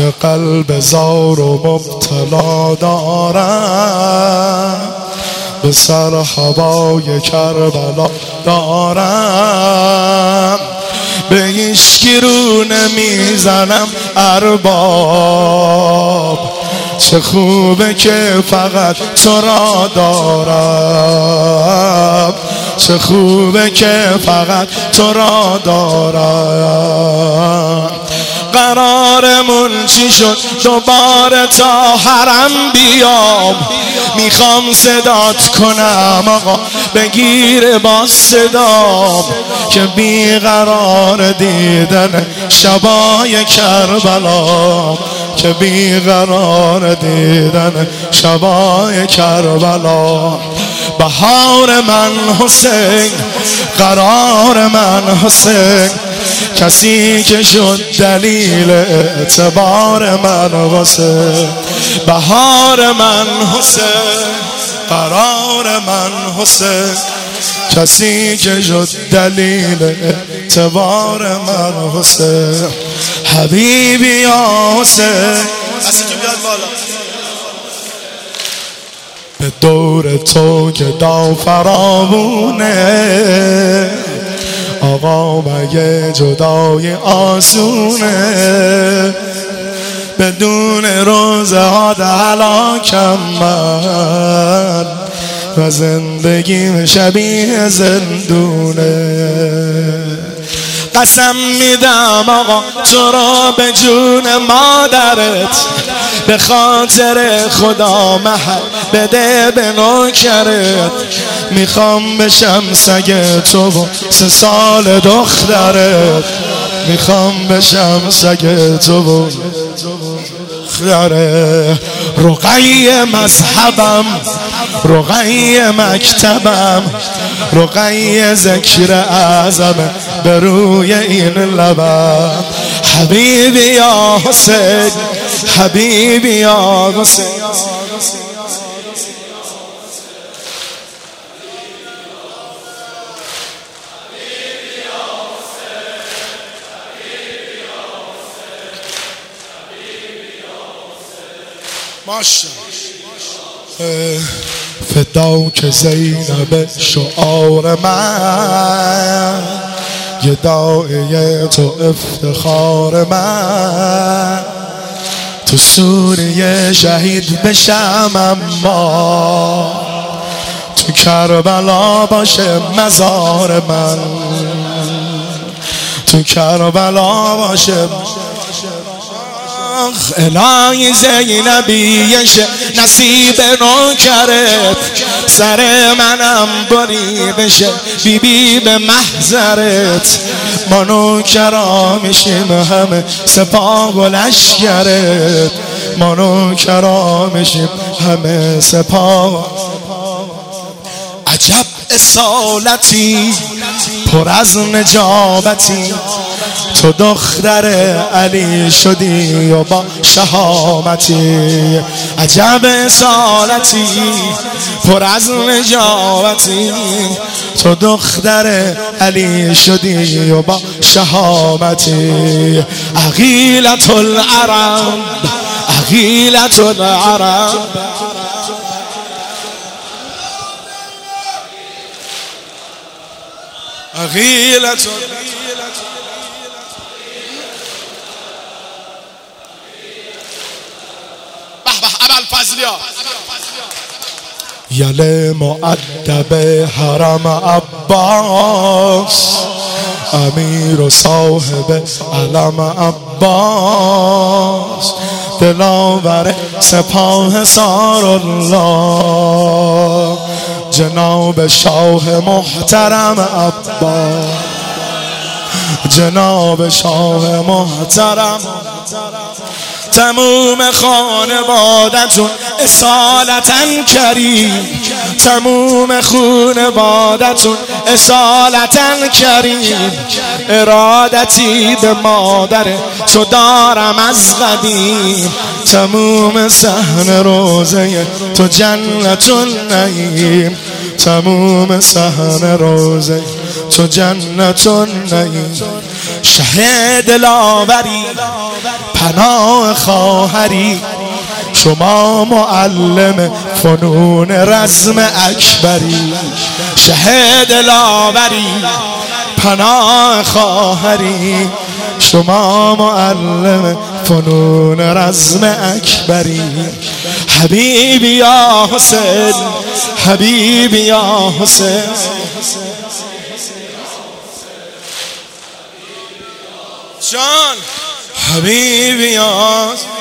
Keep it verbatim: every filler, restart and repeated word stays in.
که قلب زار و مبتلا دارم، به سر هوای کربلا دارم، به هیچکی رو نمیزنم ارباب، چه خوبه که فقط تو را دارم، چه خوبه که فقط تو را دارم. قرارمون چی شد دوباره تا حرم بیام، میخوام صدات کنم آقا بگیر با صدام، که بیقرار دیدن شبای کربلا، که بیقرار دیدن شبای کربلا. بهار من حسین، قرار من حسین، کسی که شد دلیل اعتبار من حسین. بهار من حسین، قرار من حسین، کسی که شد دلیل اعتبار من حسین. حبیبی یا حسین، دستتو بیاد بالا. به دور تو که دا فراوونه، آقا مگه جدای آسونه، بدون روزه ها هلاکم من، و زندگیم شبیه زندونه. قسم میدم آقا تو را به جون مادرت، به خاطر خدا محل بده به نوکرت، میخوام بشم سگ تو و سه سال دخترت، میخوام بشم سگ تو و دخترت. رقیه مذهبم، رقیه مکتبم، رقیه ذکر اعظم به روی این لبم. حبیبی یا حسین، حبیبی یا حسین. ماشاءالله. فداک زینب شعار من، گدای تو افتخار من، تو سوریه شهید بشم اما تو کربلا باشه مزار من، تو کربلا باشه. الهی زینبیش نصیب نوکرت، سر منم بریده شه بی بی به محضرت، ما نوکرا میشیم همه سپاه و لشکرت، ما نوکرا میشیم همه سپاه. عجب اصالتی پر از نجابتی، تو دختر علی شدی و با شهامتی. عجب اصالتی پر از نجابتی، تو دختر علی شدی و با شهامتی. عقیلة العرب، عقیلة العرب، عقیلة یل مؤدب حرم عباس، امیر و صاحب علم عباس، دلاور سپاه سار الله، جناب شاه محترم عباس، جناب شاه محترم. تموم خانوادتون اصالتاً کریم، تموم خانوادتون اصالتاً کریم. ارادتی به مادر تو دارم از قدیم، تموم صحن روزه تو جنت النعیم، تموم صحن روزه تو جنت النعیم. شه دلاوری پناه خواهری، شما معلم فنون رزم اکبری. شه دلاوری پناه خواهری، شما معلم فنون رزم اکبری. حبیبی یا حسین، حبیبی یا حسین، جان حبیبی یا